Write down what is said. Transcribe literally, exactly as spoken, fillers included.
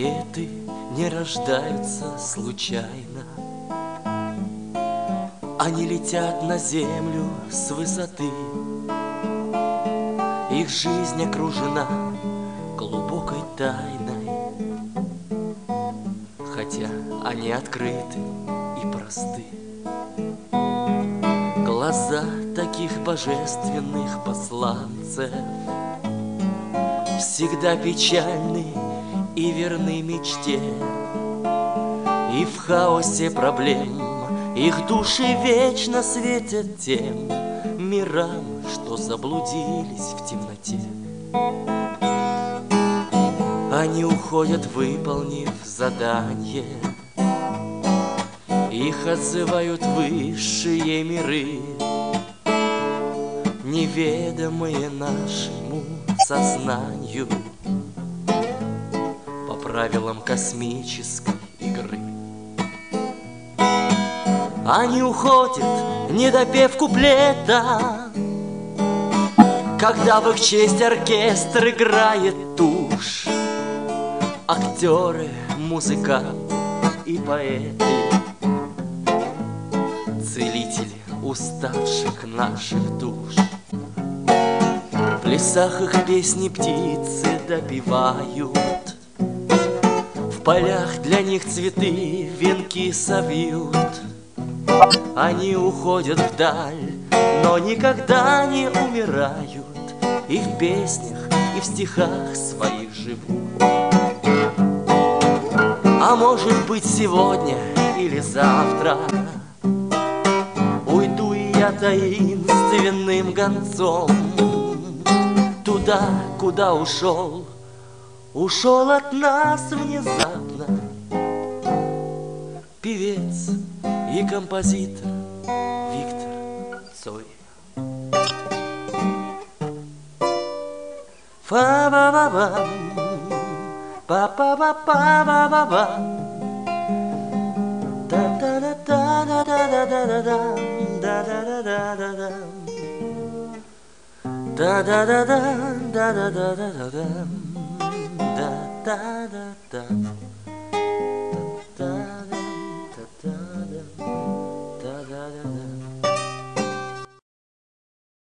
Поэты не рождаются случайно, они летят на землю с высоты. Их жизнь окружена глубокой тайной, хотя они открыты и просты. Глаза таких божественных посланцев всегда печальны и верны мечте, и в хаосе проблем их души вечно светят тем мирам, что заблудились в темноте. Они уходят, выполнив задание, их отзывают высшие миры, неведомые нашему сознанию, по правилам космической игры. Они уходят, не допев куплета, когда в их честь оркестр играет тушь. Актеры, музыканты и поэты, целители уставших наших душ. В лесах их песни птицы допевают, в полях для них цветы венки совьют. Они уходят вдаль, но никогда не умирают, и в песнях, и в стихах своих живут. А может быть, сегодня или завтра уйду и я таинственным гонцом туда, куда ушел, ушел от нас внезапно певец и композитор Виктор Цой. Фа-ба-ба-бам, па-па-ба-па-ба-ба-бам, да-да-да-да-да-да-да-да-да-да-да-да-да, да-да-да-да-да-да-да-да-да, да-да-да-да.